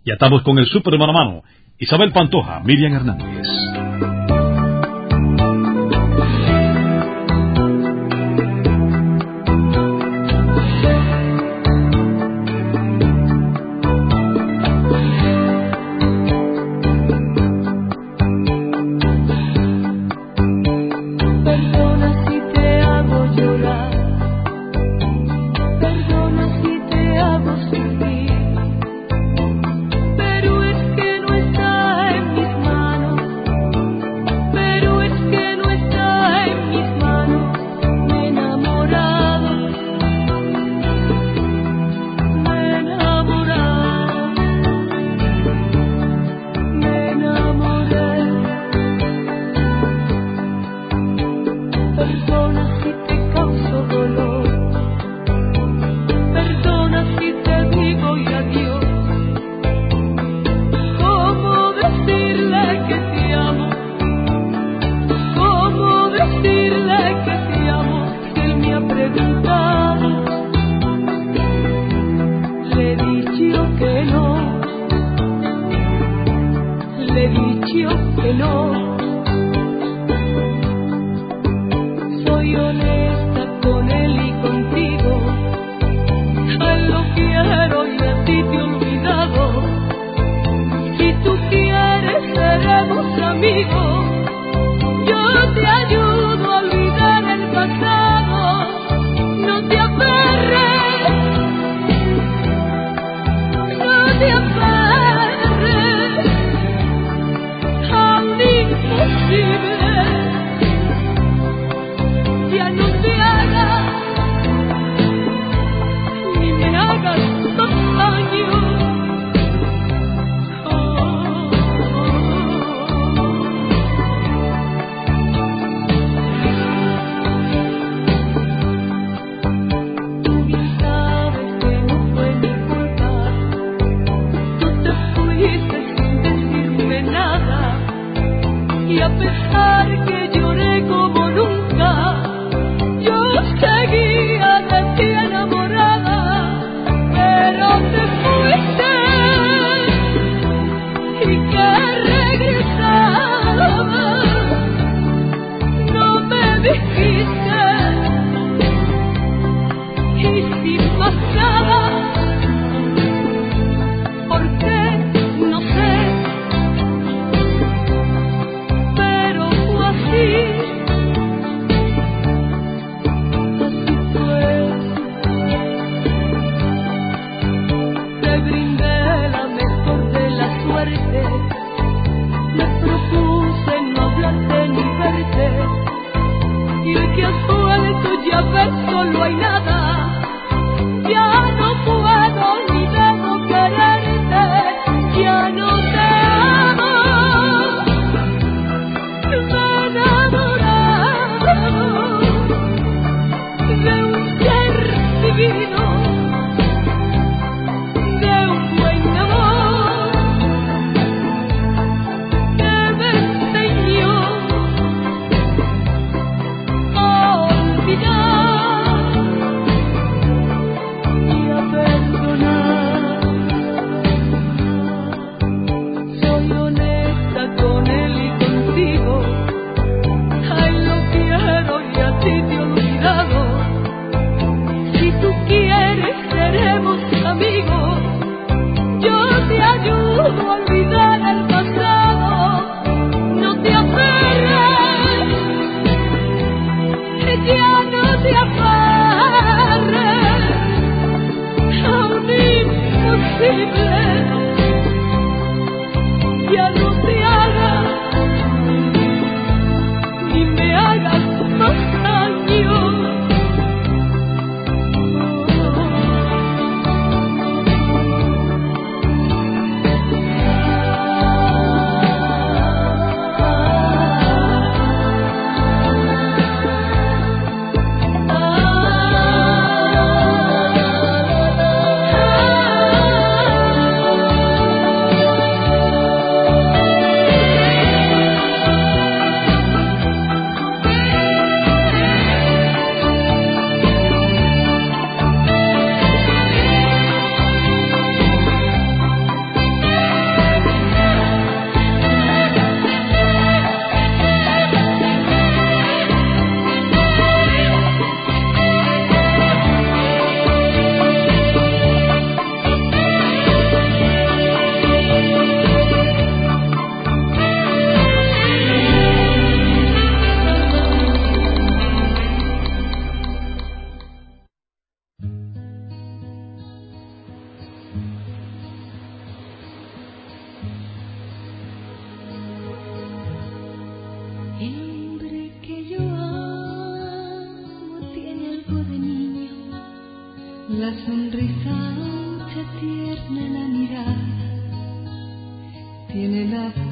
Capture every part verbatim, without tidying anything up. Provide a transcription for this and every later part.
Y atamos con el Super Mano a Mano. Isabel Pantoja, Miriam Hernández. Pero fue así.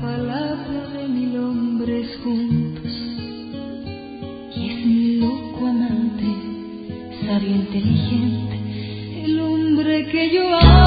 palabra de mil hombres juntos, y es mi loco amante, sabio, inteligente, el hombre que yo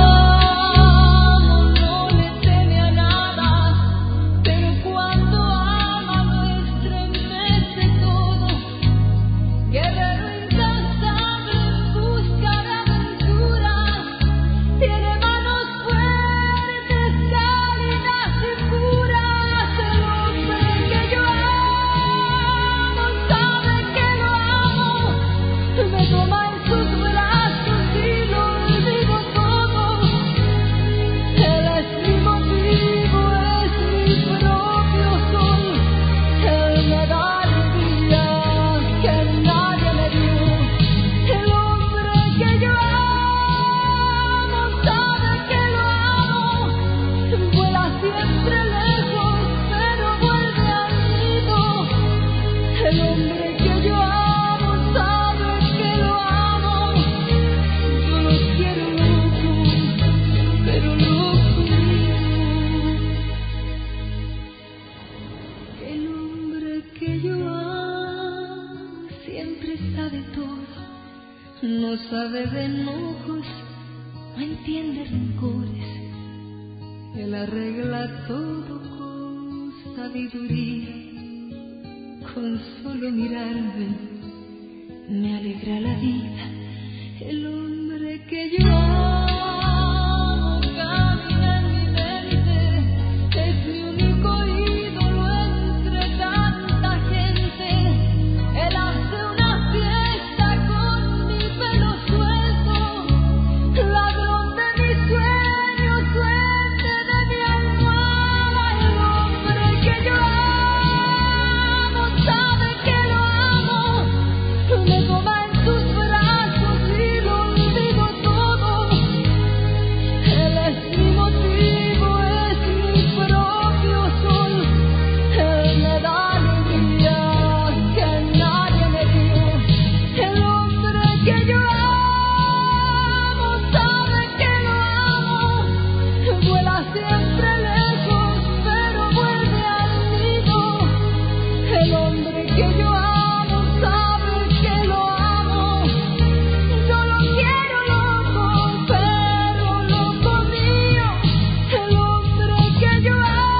amo, no le teme a nada, pero cuando ama lo estremece todo, guerrero incansable en busca de aventura, tiene manos fuertes, cálidas y puras, el hombre que yo amo, sabe que lo amo, me toma en sus brazos y lo olvido todo, él es mi motivo, es mi propio sol, él me da alegría que nadie me dio, el hombre que yo amo, sabe que lo amo, vuela siempre lejos, pero vuelve al nido, el hombre que yo amo, sabe que lo amo, yo lo quiero loco, pero loco mío, el hombre que yo amo, siempre sabe todo, no sabe de enojos, no entiende rencores, él arregla todo con sabiduría, con solo mirarme me alegra la vida, el hombre que yo amo camina en mi mente, es mi único ídolo entre tanta gente, él hace una fiesta con mi pelo suelto, ladrón de mis sueños, suerte de mi almohada, el hombre que yo amo, sabe que lo amo, me toma en sus brazos y lo olvido todo, él es mi motivo, es mi propio sol, él me da alegría que nadie me dio, el hombre que yo amo, sabe que lo amo, vuela siempre lejos, pero vuelve al nido, el hombre que yo amo, sabe que lo amo, yo lo quiero loco, pero loco mío, el hombre que yo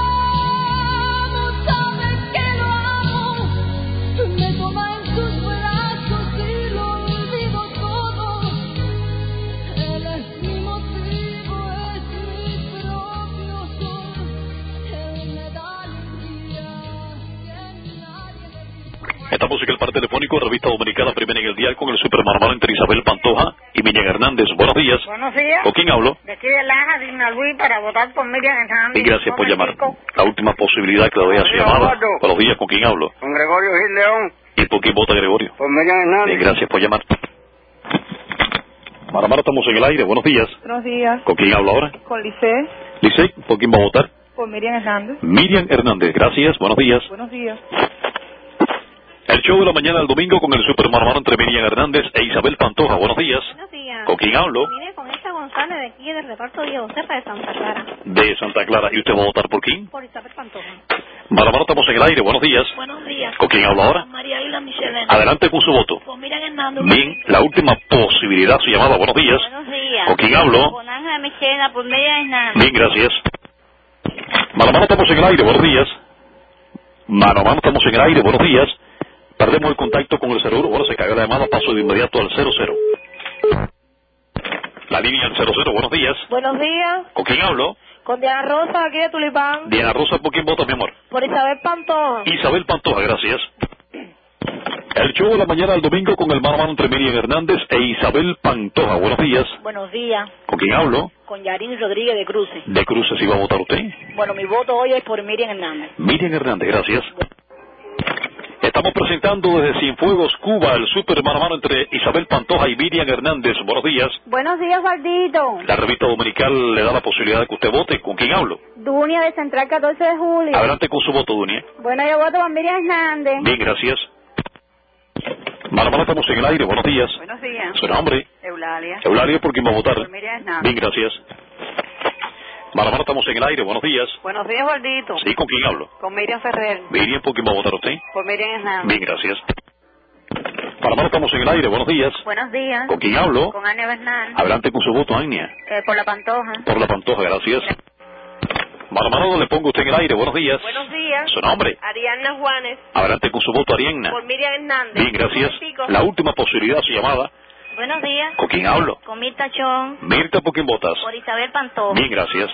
amo, sabe que lo amo, me toma en sus brazos y lo olvido todo, él es mi motivo, es mi propio sol, él me da alegría que nadie me dio. Esta música, el par telefónico, revista dominicana Primera en el Dial, con el supermarmano entre Isabel Pantoja y Miriam Hernández. Buenos días. Buenos días. ¿Con quién hablo? De aquí de Laja, Digna Luis, para votar por Miriam Hernández. Y gracias por llamar. Momentico. La última posibilidad que le doy a su Buenos días, llamada. Eduardo. Buenos días, ¿con quién hablo? Con Gregorio Gil León, ¿Y por quién vota Gregorio? por Miriam Hernández. Bien, gracias por llamar. Maramara, estamos en el aire. Buenos días. Buenos días, ¿Con quién hablo ahora? con Lice, Licey, ¿por quién va a votar? por Miriam Hernández. Miriam Hernández, gracias. Buenos días. Buenos días. El show de la mañana del domingo con el supermarmano entre Miriam Hernández e Isabel Pantoja. Buenos días. Buenos días. ¿Con quién hablo? Mire, con esta González de aquí del reparto Diego Serra de Santa Clara. De Santa Clara. ¿Y usted va a votar por quién? Por Isabel Pantoja. Maramara, estamos en el aire. Buenos días. Buenos días. ¿Con quién hablo ahora? María Isla Michelena. Adelante con su voto. Por Miriam Hernández. Bien, la última posibilidad, su llamada. Buenos días. Buenos días. ¿Con quién hablo? Con Ángela Michelena, por Miriam Hernández. Bien, gracias. Maramara, estamos en el aire. Buenos días. Maramara, estamos en el aire. Buenos días. Perdemos el contacto con el seguro. Ahora se cayó la llamada. Paso de inmediato al cero cero. La línea al cero cero. Buenos días. Buenos días, ¿Con quién hablo? con Diana Rosa, aquí de Tulipán, Diana Rosa, ¿por quién vota, mi amor? por Isabel Pantoja. Isabel Pantoja, gracias. El show de la mañana del domingo con el mano a mano entre Miriam Hernández e Isabel Pantoja. Buenos días. Buenos días. ¿Con quién hablo? Con Yarin Rodríguez de Cruces. De Cruces, ¿iba a votar usted? Bueno, mi voto hoy es por Miriam Hernández. Miriam Hernández, gracias. Estamos presentando desde Cienfuegos, Cuba, el super mano a mano entre Isabel Pantoja y Miriam Hernández. Buenos días. Buenos días, Baldito. La revista dominical le da la posibilidad de que usted vote. ¿Con quién hablo? Dunia de Central catorce de julio. Adelante con su voto, Dunia. Bueno, yo voto por Miriam Hernández. Bien, gracias. Mano a mano, estamos en el aire. Buenos días. Buenos días. ¿Su nombre? Eulalia. Eulalia, ¿por quién va a votar? Por Miriam Hernández. Bien, gracias. Mano, mano, estamos en el aire. Buenos días. Buenos días, Gordito. Sí, ¿con quién hablo? Con Miriam Ferrer. Miriam, ¿por quién va a votar usted? Por Miriam Hernández. Bien, gracias. Mano, mano, estamos en el aire. Buenos días. Buenos días. ¿Con quién hablo? Con Ania Bernal. Adelante con su voto, Ania. Eh, por la Pantoja. Por la Pantoja, gracias. Mano, mano, le pongo usted en el aire. Buenos días. Buenos días. ¿Su nombre? Ariadna Juanes. Adelante con su voto, Ariadna. Por Miriam Hernández. Bien, gracias. La última posibilidad, su llamada. Buenos días. ¿Con quién hablo? Con Mirta Chón. Mirta, ¿por quién votas? Por Isabel Pantoja. Bien, gracias.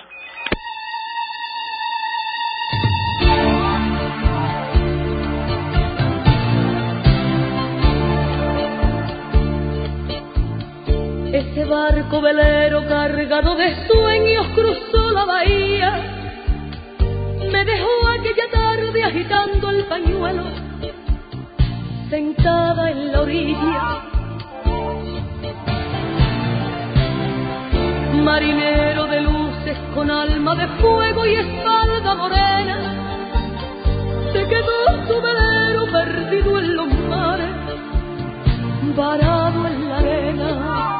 Ese barco velero cargado de sueños cruzó la bahía. Me dejó aquella tarde agitando el pañuelo, sentada en la orilla. Marinero de luces con alma de fuego y espalda morena, se quedó su velero perdido en los mares, varado en la arena.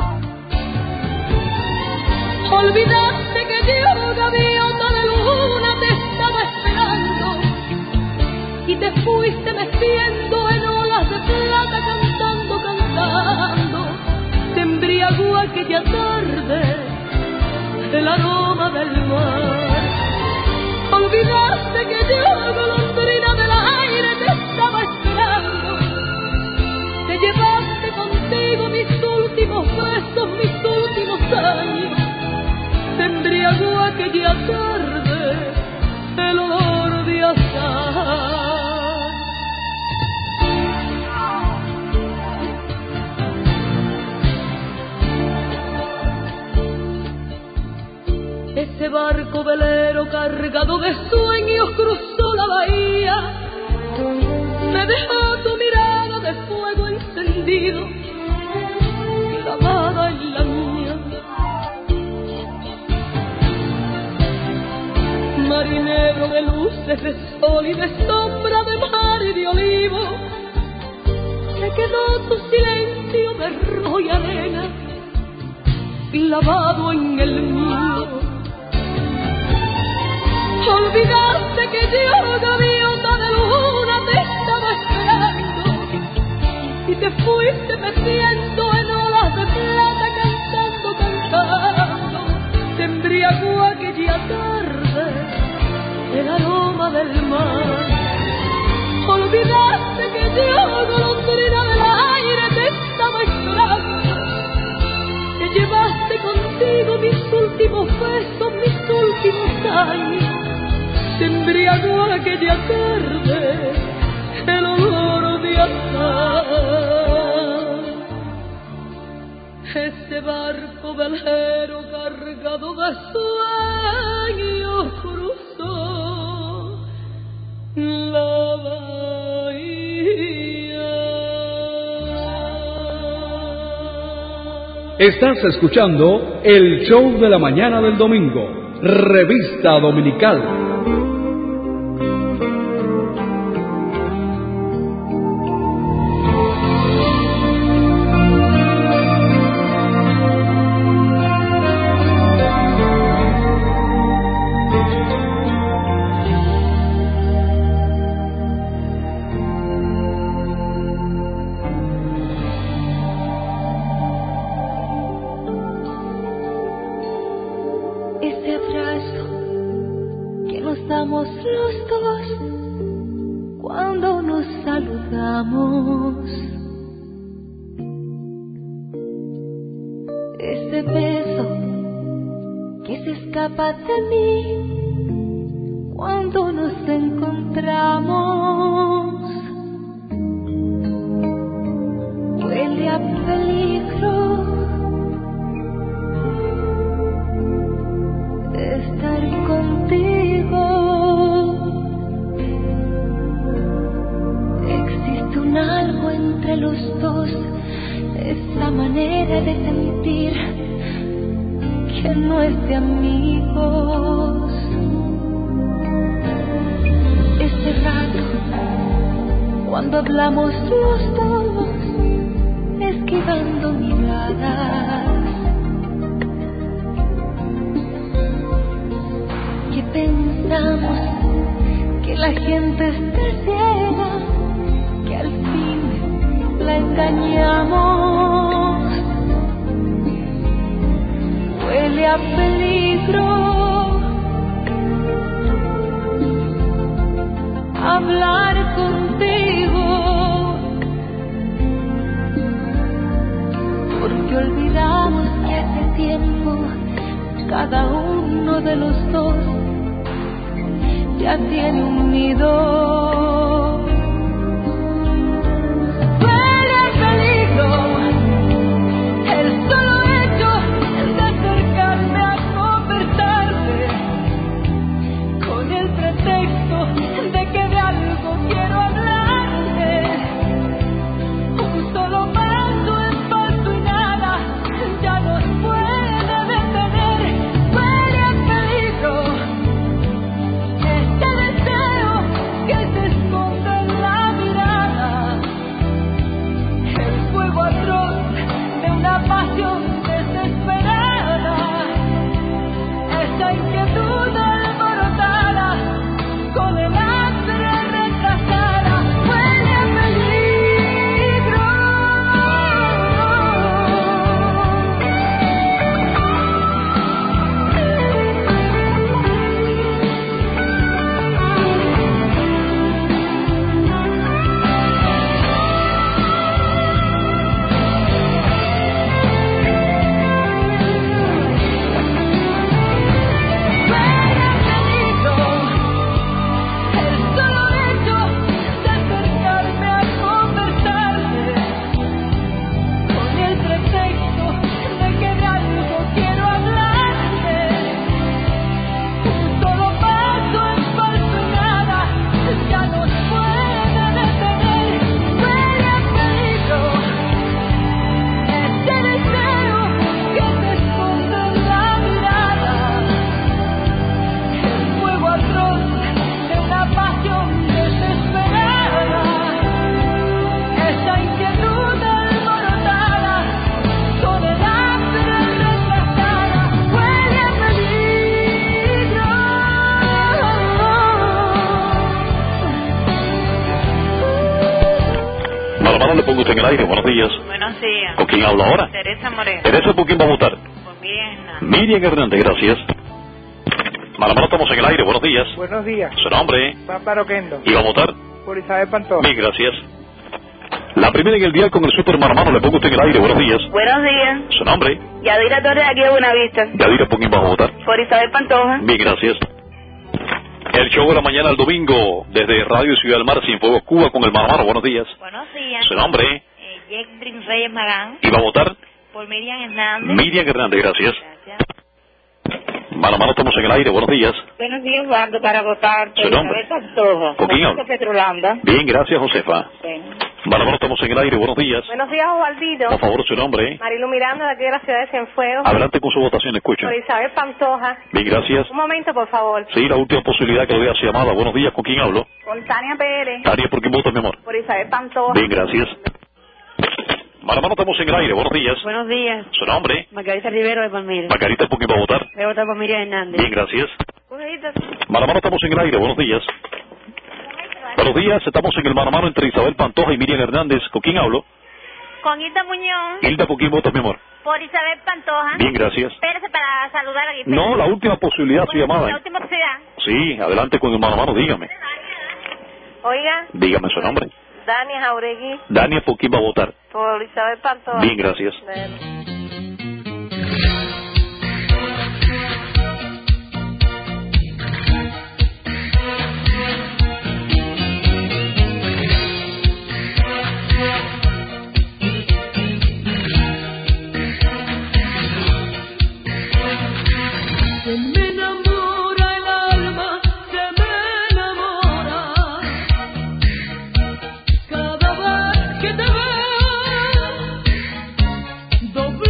Olvidaste que yo, gaviota de luna, te estaba esperando y te fuiste meciendo en olas de plata, cantando, cantando. Te embriagó aquella tarde el aroma del mar. Olvidaste que yo, golondrina del aire, te estaba esperando. Te llevaste contigo mis últimos besos, mis últimos años. Te embriagó aquella tarde el olor de azahar. Ese barco velero cargado de sueños cruzó la bahía. Me dejó tu mirada de fuego encendido, clavada en la mía. Marinero de luces, de sol y de sombra, de mar y de olivo, se quedó tu silencio de rojo y arena, clavado en el mío. Olvidaste que yo, gaviota de luna, te estaba esperando y te fuiste meciendo en olas de plata, cantando, cantando. Te embriagó aquella tarde el aroma del mar. Olvidaste que yo, golondrina del aire, te estaba esperando. Te llevaste contigo mis últimos besos, mis últimos años. Te embriagó aquella tarde el olor de azahar. Ese barco velero cargado de sueños cruzó la bahía. Estás escuchando el show de la mañana del domingo, Revista Dominical. pensamos que la gente está ciega, que al fin la engañamos. Huele a peligro hablar contigo, porque olvidamos que hace tiempo cada uno de los dos ya tiene un nido. Huele a peligro el solo hecho de acercarme a conversarte, con el pretexto de que de algo quiero hablarte. Un solo paso en falso y nada ya nos puede detener. Huele a peligro este deseo que se esconde en la mirada, el fuego atroz de una pasión desesperada, esa inquietud alborotada con el hambre retrasada. Huele a peligro. El solo hecho de acercarme a conversarte, con el pretexto de que de algo quiero hablarte. Un solo paso en falso y nada ya nos puede detener. Huele a peligro este deseo que se esconde en la mirada, el fuego atroz de una pasión desesperada, esa inquietud alborotada con el hambre retrasada. Huele a peligro. Mano, mano, le pongo usted en el aire. Buenos días. Buenos días. ¿Con quién hablo ahora? Teresa Moreno. Teresa, ¿por quién va a votar? Por Miriam Hernández. Miriam Hernández, gracias. Mano, mano, estamos en el aire. Buenos días. Buenos días. Su nombre. Bárbaro Kendo. ¿Y va a votar? Por Isabel Pantoja. Bien, gracias. La primera en el día con el super mano, mano, le pongo usted en el aire. Buenos días. Buenos días. Su nombre. Yadira Torres, aquí de Buenavista. Yadira, ¿por quién va a votar? Por Isabel Pantoja. Bien, gracias. El show de la mañana el domingo, desde Radio Ciudad del Mar, Cienfuegos, Cuba, con el mano, mano. Buenos días. Buenos días. Su nombre. Eh, Jacqueline Reyes Magán. ¿Y va a votar? Por Miriam Hernández. Miriam Hernández, gracias. Gracias. Mano, mano, estamos en el aire. Buenos días. Buenos días, Eduardo, para votar por ¿Su nombre? Isabel Pantoja. ¿Con quién hablo? Francisco Petrolanda. Bien, gracias, Josefa. Sí. Mano, mano, estamos en el aire. Buenos días. Buenos días, Osvaldito. Por favor, su nombre. Marilu Miranda, de aquí de la ciudad de Cienfuegos. Adelante con su votación, escucha. Por Isabel Pantoja. Bien, gracias. Un momento, por favor. Sí, la última posibilidad que le doy a su llamada. Buenos días, ¿con quién hablo? Con Tania Pérez. Tania, ¿por quién vota, mi amor? Por Isabel Pantoja. Bien, gracias. Mano, mano, estamos en el aire. Buenos días. Buenos días. Su nombre. Margarita Rivero de Palmira. Margarita, ¿por quién va a votar? Voy a votar por Miriam Hernández. Bien, gracias. Ujito. Mano, mano, estamos en el aire. Buenos días. Buenos días, estamos en el mano a mano entre Isabel Pantoja y Miriam Hernández. ¿Con quién hablo? Con Hilda Muñoz. Hilda, ¿por quién vota, mi amor? Por Isabel Pantoja. Bien, gracias. Espérese para saludar aquí. No, la última posibilidad, su llamada. La última posibilidad. Sí, adelante con el mano a mano, dígame. Oiga, Dígame su nombre. Dani Jauregui. Dania, ¿por quién va a votar? Por Isabel Pantoja. Bien, gracias. Bueno. Se me enamora el alma, se me enamora cada vez que te veo.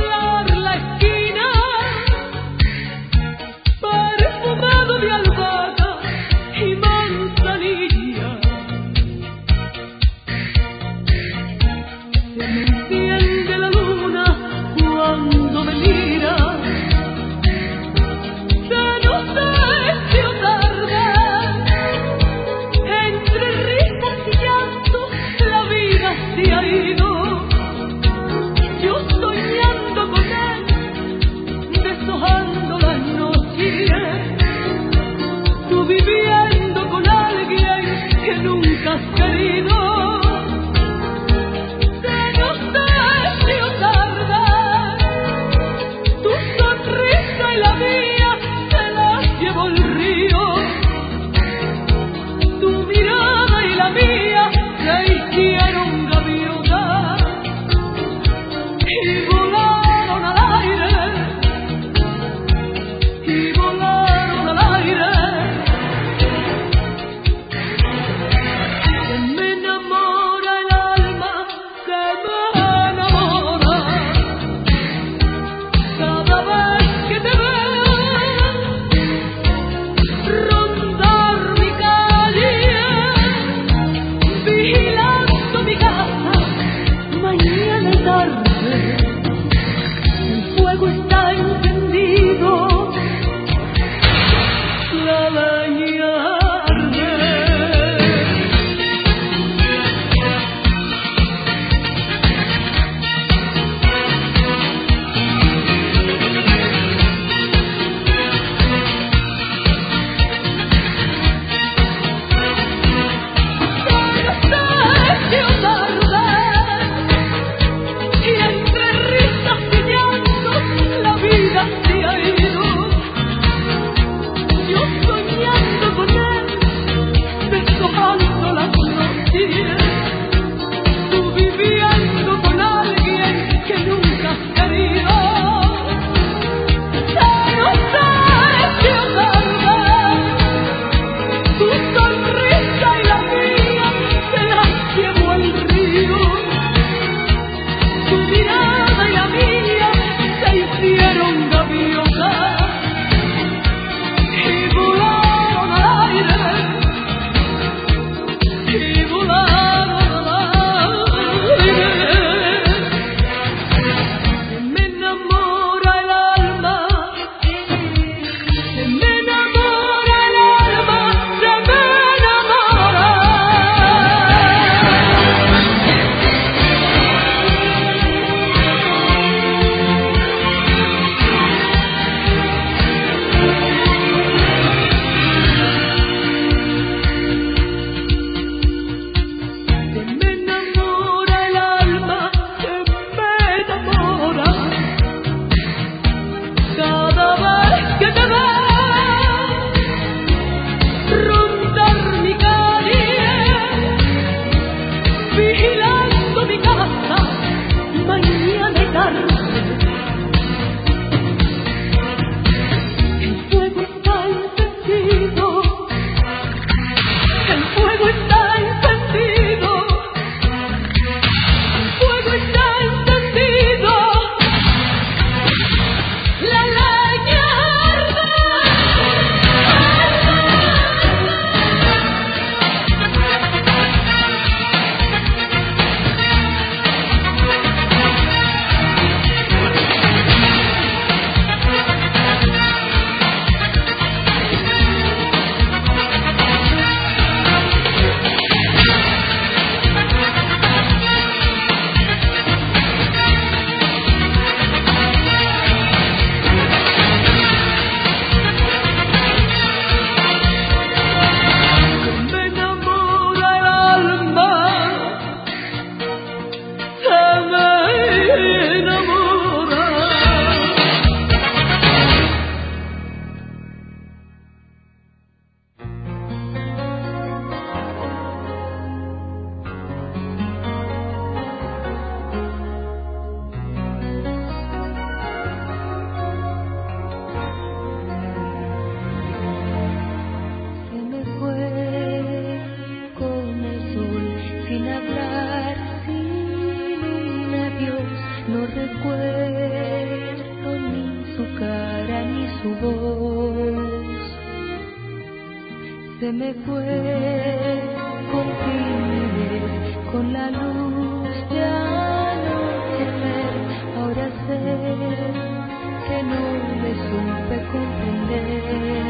Se me fue con timidez, con la luz de anochecer. Ahora sé que no le supe comprender.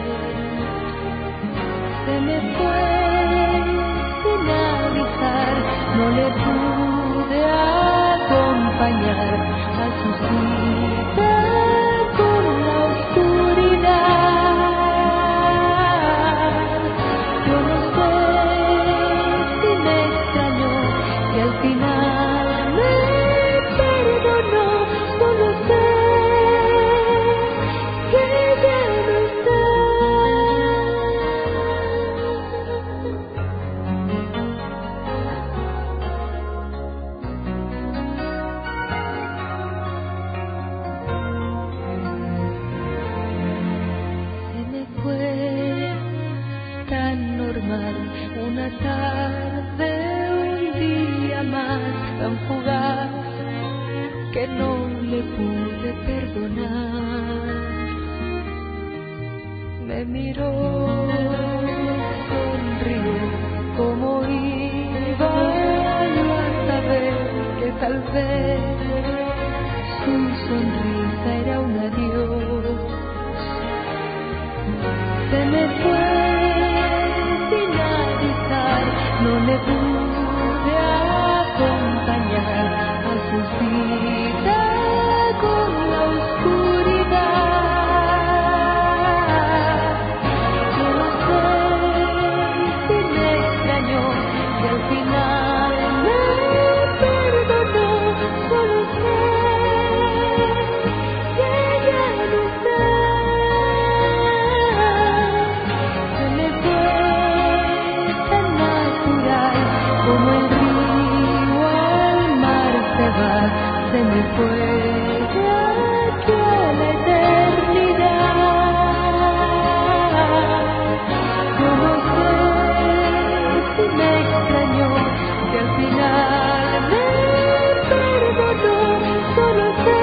Se me fue sin avisar, no le pude acompañar a su cita con la oscuridad. Yo no sé si me extrañó y al final me perdonó. Solo sé que ya no está. Se me fue tan normal, una tarde, un día más, tan fugaz que no le pude perdonar. Me miró, sonrió, como iba yo a saber que tal vez su sonrisa era un adiós. Se me fue sin avisar, no le pude acompañar a su cita con la oscuridad. Yo no sé si me extrañó y al final me perdonó. Solo sé que ya no está. Se me fue tan natural como el río al mar se va. Se me fue de aquí a la eternidad. Yo no sé si me extrañó y al final me perdonó. Solo sé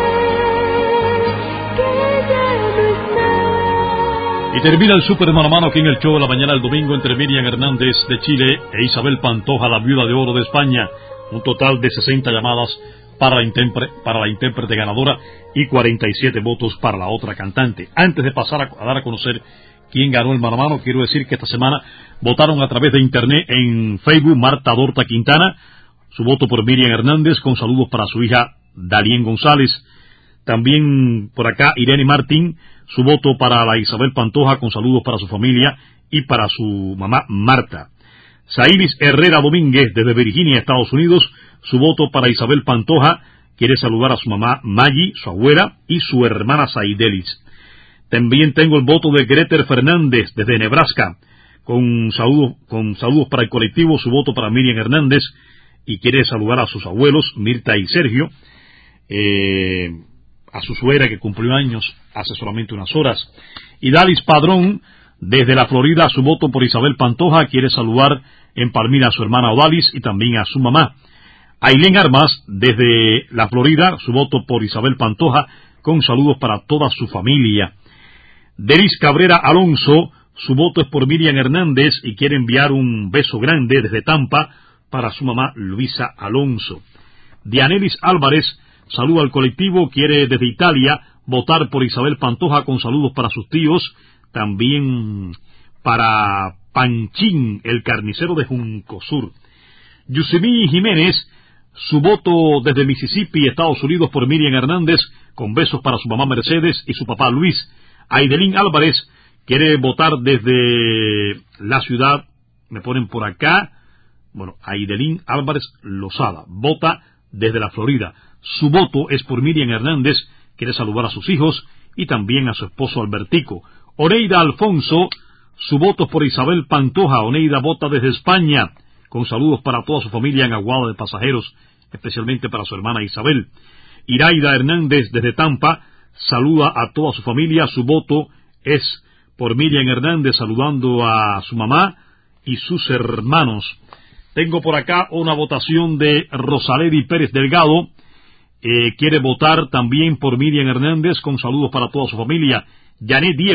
que ya no está. Y termina el Super Mano a Mano aquí en el show de la mañana del domingo entre Miriam Hernández de Chile e Isabel Pantoja, la viuda de oro de España. Un total de sesenta llamadas para la, intempre, para la intérprete ganadora y cuarenta y siete votos para la otra cantante. Antes de pasar a, a dar a conocer quién ganó el mano a mano, quiero decir que esta semana votaron a través de internet en Facebook Marta Dorta Quintana, su voto por Miriam Hernández, con saludos para su hija Dalien González. También por acá Irene Martín, su voto para la Isabel Pantoja, con saludos para su familia y para su mamá Marta. Sairis Herrera Domínguez, desde Virginia, Estados Unidos, su voto para Isabel Pantoja, quiere saludar a su mamá Maggie, su abuela, y su hermana Saidelis. También tengo el voto de Greter Fernández, desde Nebraska, con saludos, con saludos para el colectivo, su voto para Miriam Hernández, y quiere saludar a sus abuelos, Mirta y Sergio, eh, a su suegra que cumplió años hace solamente unas horas. Y Dalis Padrón, desde la Florida, su voto por Isabel Pantoja, quiere saludar en Palmira a su hermana Odalis y también a su mamá. Ailén Armas, desde la Florida, su voto por Isabel Pantoja, con saludos para toda su familia. Deris Cabrera Alonso, su voto es por Miriam Hernández y quiere enviar un beso grande desde Tampa para su mamá Luisa Alonso. Dianelis Álvarez, saluda al colectivo, quiere desde Italia votar por Isabel Pantoja, con saludos para sus tíos, también para Panchín, el carnicero de Juncosur. Yusemí Jiménez, su voto desde Mississippi, Estados Unidos, por Miriam Hernández, con besos para su mamá Mercedes y su papá Luis. Aidelín Álvarez quiere votar desde la ciudad, me ponen por acá, bueno, Aidelín Álvarez Lozada, vota desde la Florida. Su voto es por Miriam Hernández, quiere saludar a sus hijos y también a su esposo Albertico. Oneida Alfonso, su voto es por Isabel Pantoja. Oneida vota desde España, con saludos para toda su familia en Aguada de Pasajeros, especialmente para su hermana Isabel. Iraida Hernández desde Tampa saluda a toda su familia, su voto es por Miriam Hernández, saludando a su mamá y sus hermanos. Tengo por acá una votación de Rosaledi Pérez Delgado, eh, quiere votar también por Miriam Hernández, con saludos para toda su familia. Janet Diego,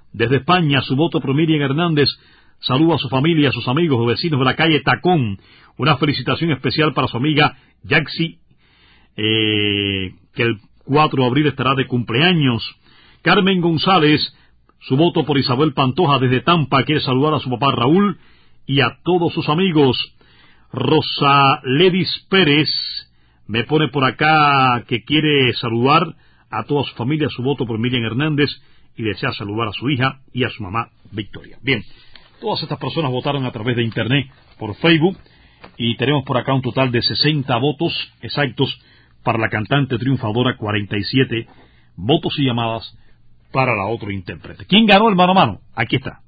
Desde España, su voto por Miriam Hernández. Saluda a su familia, a sus amigos, vecinos de la calle Tacón. Una felicitación especial para su amiga Yaxi, eh, que el cuatro de abril estará de cumpleaños. Carmen González, su voto por Isabel Pantoja desde Tampa, quiere saludar a su papá Raúl y a todos sus amigos. Rosa Ledis Pérez me pone por acá que quiere saludar a toda su familia, su voto por Miriam Hernández, y desea saludar a su hija y a su mamá Victoria. Bien, todas estas personas votaron a través de internet, por Facebook, y tenemos por acá un total de sesenta votos exactos para la cantante triunfadora, cuarenta y siete votos y llamadas para la otra intérprete. ¿Quién ganó el mano a mano? Aquí está.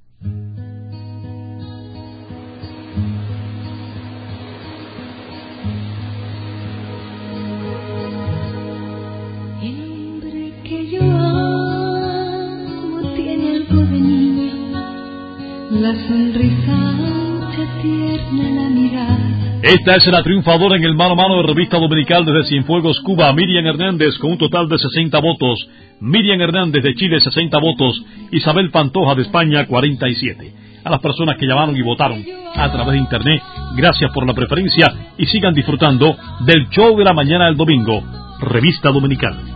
La sonrisa ancha, tierna la mirada. Esta es la triunfadora en el mano a mano de Revista Dominical desde Cienfuegos, Cuba, Miriam Hernández, con un total de sesenta votos. Miriam Hernández de Chile, sesenta votos. Isabel Pantoja de España, cuarenta y siete. A las personas que llamaron y votaron a través de internet, gracias por la preferencia y sigan disfrutando del show de la mañana del domingo, Revista Dominical.